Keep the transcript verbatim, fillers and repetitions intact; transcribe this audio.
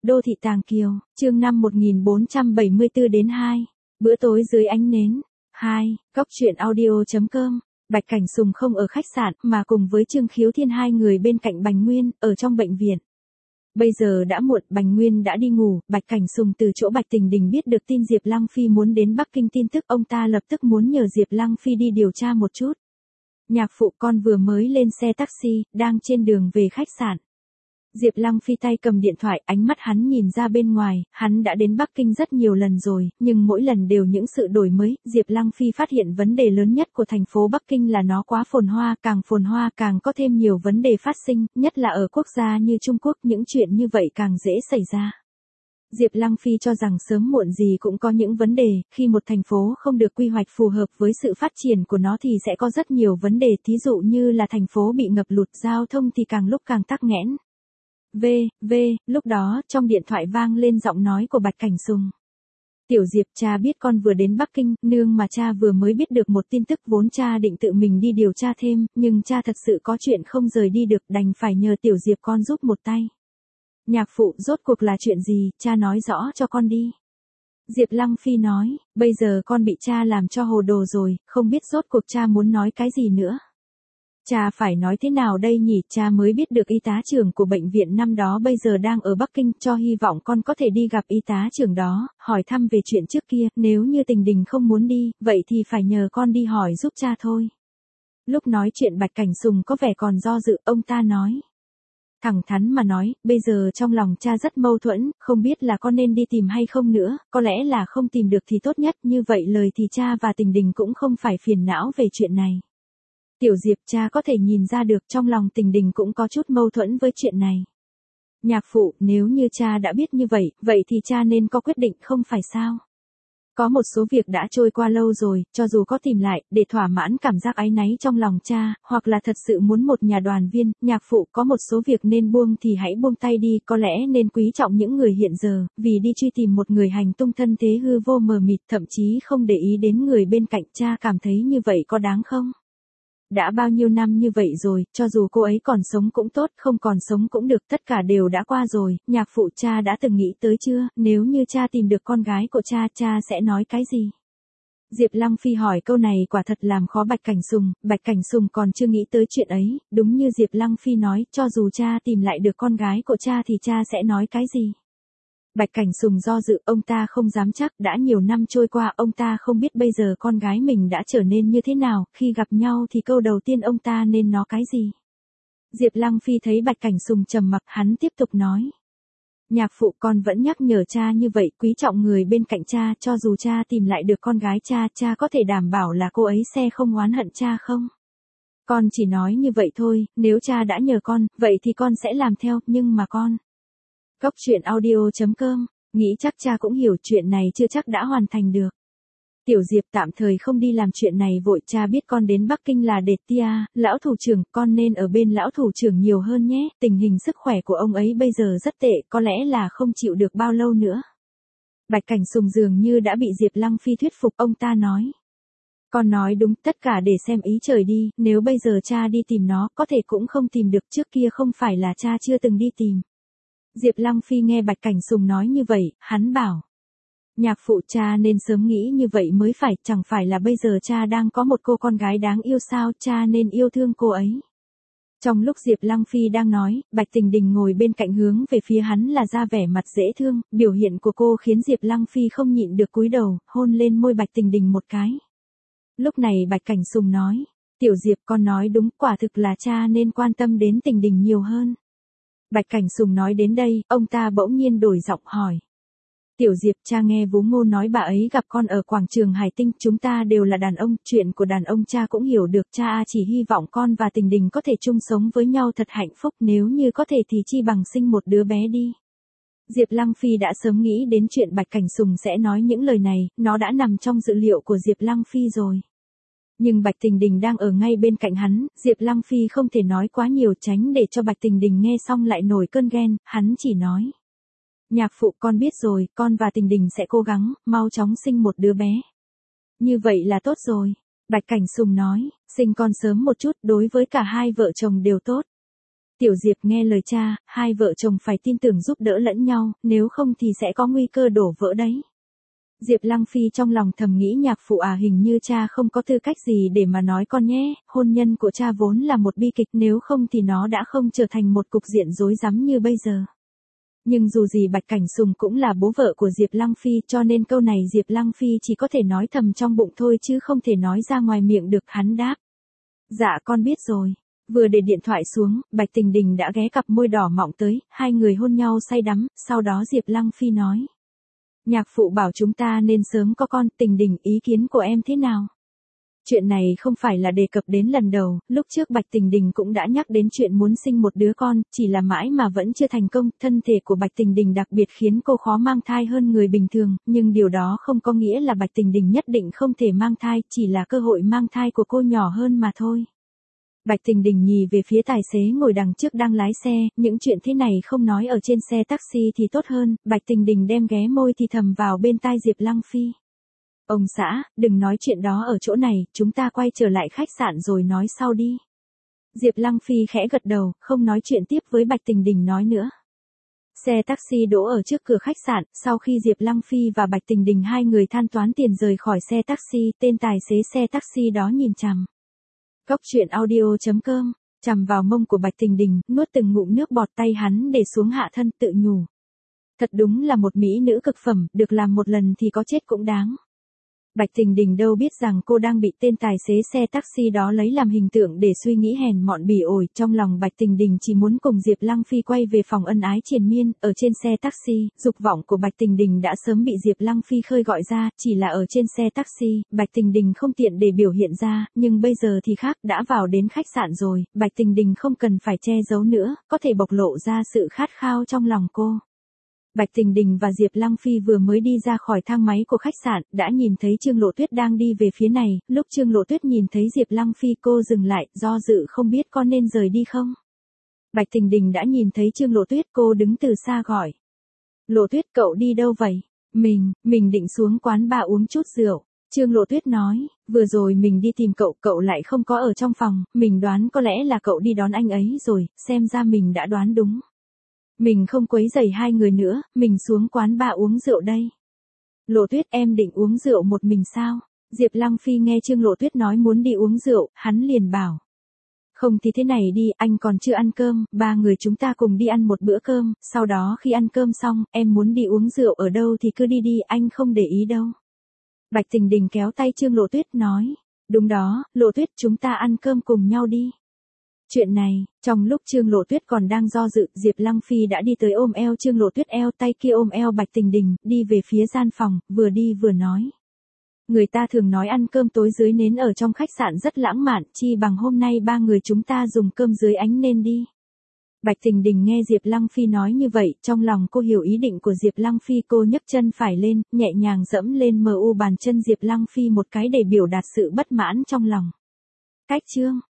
Đô thị Tàng Kiều, chương năm một nghìn bốn trăm bảy mươi tư đến hai. Bữa tối dưới ánh nến. hai. Góc truyện audio chấm com. Bạch Cảnh Sùng không ở khách sạn mà cùng với Trương Khiếu Thiên hai người bên cạnh Bành Nguyên, ở trong bệnh viện. Bây giờ đã muộn, Bành Nguyên đã đi ngủ, Bạch Cảnh Sùng từ chỗ Bạch Tình Đình biết được tin Diệp Lăng Phi muốn đến Bắc Kinh tin tức, ông ta lập tức muốn nhờ Diệp Lăng Phi đi điều tra một chút. Nhạc phụ, con vừa mới lên xe taxi, đang trên đường về khách sạn. Diệp Lăng Phi tay cầm điện thoại, ánh mắt hắn nhìn ra bên ngoài, hắn đã đến Bắc Kinh rất nhiều lần rồi, nhưng mỗi lần đều những sự đổi mới. Diệp Lăng Phi phát hiện vấn đề lớn nhất của thành phố Bắc Kinh là nó quá phồn hoa, càng phồn hoa càng có thêm nhiều vấn đề phát sinh, nhất là ở quốc gia như Trung Quốc, những chuyện như vậy càng dễ xảy ra. Diệp Lăng Phi cho rằng sớm muộn gì cũng có những vấn đề, khi một thành phố không được quy hoạch phù hợp với sự phát triển của nó thì sẽ có rất nhiều vấn đề, thí dụ như là thành phố bị ngập lụt, giao thông thì càng lúc càng tắc nghẽn. V, V, lúc đó, trong điện thoại vang lên giọng nói của Bạch Cảnh Sùng. Tiểu Diệp, cha biết con vừa đến Bắc Kinh, nương mà cha vừa mới biết được một tin tức, vốn cha định tự mình đi điều tra thêm, nhưng cha thật sự có chuyện không rời đi được, đành phải nhờ Tiểu Diệp con giúp một tay. Nhạc phụ, rốt cuộc là chuyện gì, cha nói rõ cho con đi. Diệp Lăng Phi nói, bây giờ con bị cha làm cho hồ đồ rồi, không biết rốt cuộc cha muốn nói cái gì nữa. Cha phải nói thế nào đây nhỉ, cha mới biết được y tá trưởng của bệnh viện năm đó bây giờ đang ở Bắc Kinh, cho hy vọng con có thể đi gặp y tá trưởng đó, hỏi thăm về chuyện trước kia, nếu như Tình Đình không muốn đi, vậy thì phải nhờ con đi hỏi giúp cha thôi. Lúc nói chuyện Bạch Cảnh Sùng có vẻ còn do dự, ông ta nói. Thẳng thắn mà nói, bây giờ trong lòng cha rất mâu thuẫn, không biết là con nên đi tìm hay không nữa, có lẽ là không tìm được thì tốt nhất, như vậy lời thì cha và Tình Đình cũng không phải phiền não về chuyện này. Tiểu Diệp, cha có thể nhìn ra được trong lòng Tình Đình cũng có chút mâu thuẫn với chuyện này. Nhạc phụ, nếu như cha đã biết như vậy, vậy thì cha nên có quyết định không phải sao? Có một số việc đã trôi qua lâu rồi, cho dù có tìm lại, để thỏa mãn cảm giác áy náy trong lòng cha, hoặc là thật sự muốn một nhà đoàn viên, nhạc phụ, có một số việc nên buông thì hãy buông tay đi, có lẽ nên quý trọng những người hiện giờ, vì đi truy tìm một người hành tung thân thế hư vô mờ mịt, thậm chí không để ý đến người bên cạnh, cha cảm thấy như vậy có đáng không? Đã bao nhiêu năm như vậy rồi, cho dù cô ấy còn sống cũng tốt, không còn sống cũng được, tất cả đều đã qua rồi. Nhạc phụ, cha đã từng nghĩ tới chưa, nếu như cha tìm được con gái của cha, cha sẽ nói cái gì? Diệp Lăng Phi hỏi câu này quả thật làm khó Bạch Cảnh Sùng, Bạch Cảnh Sùng còn chưa nghĩ tới chuyện ấy, đúng như Diệp Lăng Phi nói, cho dù cha tìm lại được con gái của cha thì cha sẽ nói cái gì? Bạch Cảnh Sùng do dự, ông ta không dám chắc, đã nhiều năm trôi qua, ông ta không biết bây giờ con gái mình đã trở nên như thế nào, khi gặp nhau thì câu đầu tiên ông ta nên nói cái gì. Diệp Lăng Phi thấy Bạch Cảnh Sùng trầm mặc, hắn tiếp tục nói. Nhạc phụ, con vẫn nhắc nhở cha như vậy, quý trọng người bên cạnh cha, cho dù cha tìm lại được con gái cha, cha có thể đảm bảo là cô ấy sẽ không oán hận cha không? Con chỉ nói như vậy thôi, nếu cha đã nhờ con, vậy thì con sẽ làm theo, nhưng mà con... Góc truyện audio chấm com, nghĩ chắc cha cũng hiểu chuyện này chưa chắc đã hoàn thành được. Tiểu Diệp, tạm thời không đi làm chuyện này vội, cha biết con đến Bắc Kinh là để tia, lão thủ trưởng, con nên ở bên lão thủ trưởng nhiều hơn nhé, tình hình sức khỏe của ông ấy bây giờ rất tệ, có lẽ là không chịu được bao lâu nữa. Bạch Cảnh Sùng dường như đã bị Diệp Lăng Phi thuyết phục, ông ta nói. Con nói đúng, tất cả để xem ý trời đi, nếu bây giờ cha đi tìm nó, có thể cũng không tìm được, trước kia không phải là cha chưa từng đi tìm. Diệp Lăng Phi nghe Bạch Cảnh Sùng nói như vậy, hắn bảo. Nhạc phụ, cha nên sớm nghĩ như vậy mới phải, chẳng phải là bây giờ cha đang có một cô con gái đáng yêu sao, cha nên yêu thương cô ấy. Trong lúc Diệp Lăng Phi đang nói, Bạch Tình Đình ngồi bên cạnh hướng về phía hắn là ra vẻ mặt dễ thương, biểu hiện của cô khiến Diệp Lăng Phi không nhịn được cúi đầu, hôn lên môi Bạch Tình Đình một cái. Lúc này Bạch Cảnh Sùng nói, Tiểu Diệp, con nói đúng, quả thực là cha nên quan tâm đến Tình Đình nhiều hơn. Bạch Cảnh Sùng nói đến đây, ông ta bỗng nhiên đổi giọng hỏi. Tiểu Diệp, cha nghe Vú Ngô nói bà ấy gặp con ở quảng trường Hải Tinh, chúng ta đều là đàn ông, chuyện của đàn ông cha cũng hiểu được, cha chỉ hy vọng con và Tình Đình có thể chung sống với nhau thật hạnh phúc, nếu như có thể thì chi bằng sinh một đứa bé đi. Diệp Lăng Phi đã sớm nghĩ đến chuyện Bạch Cảnh Sùng sẽ nói những lời này, nó đã nằm trong dự liệu của Diệp Lăng Phi rồi. Nhưng Bạch Tình Đình đang ở ngay bên cạnh hắn, Diệp Lăng Phi không thể nói quá nhiều tránh để cho Bạch Tình Đình nghe xong lại nổi cơn ghen, hắn chỉ nói. Nhạc phụ, con biết rồi, con và Tình Đình sẽ cố gắng, mau chóng sinh một đứa bé. Như vậy là tốt rồi. Bạch Cảnh Sùng nói, sinh con sớm một chút, đối với cả hai vợ chồng đều tốt. Tiểu Diệp nghe lời cha, hai vợ chồng phải tin tưởng giúp đỡ lẫn nhau, nếu không thì sẽ có nguy cơ đổ vỡ đấy. Diệp Lăng Phi trong lòng thầm nghĩ nhạc phụ à, hình như cha không có tư cách gì để mà nói con nhé, hôn nhân của cha vốn là một bi kịch, nếu không thì nó đã không trở thành một cục diện rối rắm như bây giờ. Nhưng dù gì Bạch Cảnh Sùng cũng là bố vợ của Diệp Lăng Phi, cho nên câu này Diệp Lăng Phi chỉ có thể nói thầm trong bụng thôi chứ không thể nói ra ngoài miệng được. Hắn đáp: dạ con biết rồi. Vừa để điện thoại xuống, Bạch Tình Đình đã ghé cặp môi đỏ mọng tới, hai người hôn nhau say đắm, sau đó Diệp Lăng Phi nói: nhạc phụ bảo chúng ta nên sớm có con, Tình Đình ý kiến của em thế nào? Chuyện này không phải là đề cập đến lần đầu, lúc trước Bạch Tình Đình cũng đã nhắc đến chuyện muốn sinh một đứa con, chỉ là mãi mà vẫn chưa thành công, thân thể của Bạch Tình Đình đặc biệt khiến cô khó mang thai hơn người bình thường, nhưng điều đó không có nghĩa là Bạch Tình Đình nhất định không thể mang thai, chỉ là cơ hội mang thai của cô nhỏ hơn mà thôi. Bạch Tình Đình nhì về phía tài xế ngồi đằng trước đang lái xe, những chuyện thế này không nói ở trên xe taxi thì tốt hơn. Bạch Tình Đình đem ghé môi thì thầm vào bên tai Diệp Lăng Phi: ông xã, đừng nói chuyện đó ở chỗ này, chúng ta quay trở lại khách sạn rồi nói sau đi. Diệp Lăng Phi khẽ gật đầu, không nói chuyện tiếp với Bạch Tình Đình nói nữa. Xe taxi đỗ ở trước cửa khách sạn, sau khi Diệp Lăng Phi và Bạch Tình Đình hai người thanh toán tiền rời khỏi xe taxi, tên tài xế xe taxi đó nhìn chằm Cóc truyện audio chấm com, chằm vào mông của Bạch Tình Đình, nuốt từng ngụm nước bọt, tay hắn để xuống hạ thân, tự nhủ: thật đúng là một mỹ nữ cực phẩm, được làm một lần thì có chết cũng đáng. Bạch Tình Đình đâu biết rằng cô đang bị tên tài xế xe taxi đó lấy làm hình tượng để suy nghĩ hèn mọn bỉ ổi, trong lòng Bạch Tình Đình chỉ muốn cùng Diệp Lăng Phi quay về phòng ân ái triền miên. Ở trên xe taxi, dục vọng của Bạch Tình Đình đã sớm bị Diệp Lăng Phi khơi gọi ra, chỉ là ở trên xe taxi, Bạch Tình Đình không tiện để biểu hiện ra, nhưng bây giờ thì khác, đã vào đến khách sạn rồi, Bạch Tình Đình không cần phải che giấu nữa, có thể bộc lộ ra sự khát khao trong lòng cô. Bạch Tình Đình và Diệp Lăng Phi vừa mới đi ra khỏi thang máy của khách sạn, đã nhìn thấy Trương Lộ Tuyết đang đi về phía này, lúc Trương Lộ Tuyết nhìn thấy Diệp Lăng Phi cô dừng lại, do dự không biết có nên rời đi không. Bạch Tình Đình đã nhìn thấy Trương Lộ Tuyết, cô đứng từ xa gọi: Lộ Tuyết, cậu đi đâu vậy? Mình, mình định xuống quán bar uống chút rượu. Trương Lộ Tuyết nói: vừa rồi mình đi tìm cậu, cậu lại không có ở trong phòng, mình đoán có lẽ là cậu đi đón anh ấy rồi, xem ra mình đã đoán đúng. Mình không quấy rầy hai người nữa, mình xuống quán bar uống rượu đây. Lộ Tuyết, em định uống rượu một mình sao? Diệp Lăng Phi nghe Trương Lộ Tuyết nói muốn đi uống rượu, hắn liền bảo: không thì thế này đi, anh còn chưa ăn cơm, ba người chúng ta cùng đi ăn một bữa cơm, sau đó khi ăn cơm xong, em muốn đi uống rượu ở đâu thì cứ đi đi, anh không để ý đâu. Bạch Tình Đình kéo tay Trương Lộ Tuyết nói: đúng đó, Lộ Tuyết, chúng ta ăn cơm cùng nhau đi. Chuyện này, trong lúc Trương Lộ Tuyết còn đang do dự, Diệp Lăng Phi đã đi tới ôm eo Trương Lộ Tuyết, eo tay kia ôm eo Bạch Tình Đình, đi về phía gian phòng, vừa đi vừa nói: người ta thường nói ăn cơm tối dưới nến ở trong khách sạn rất lãng mạn, chi bằng hôm nay ba người chúng ta dùng cơm dưới ánh nến đi. Bạch Tình Đình nghe Diệp Lăng Phi nói như vậy, trong lòng cô hiểu ý định của Diệp Lăng Phi, cô nhấc chân phải lên, nhẹ nhàng dẫm lên mu bàn chân Diệp Lăng Phi một cái để biểu đạt sự bất mãn trong lòng. Cách chương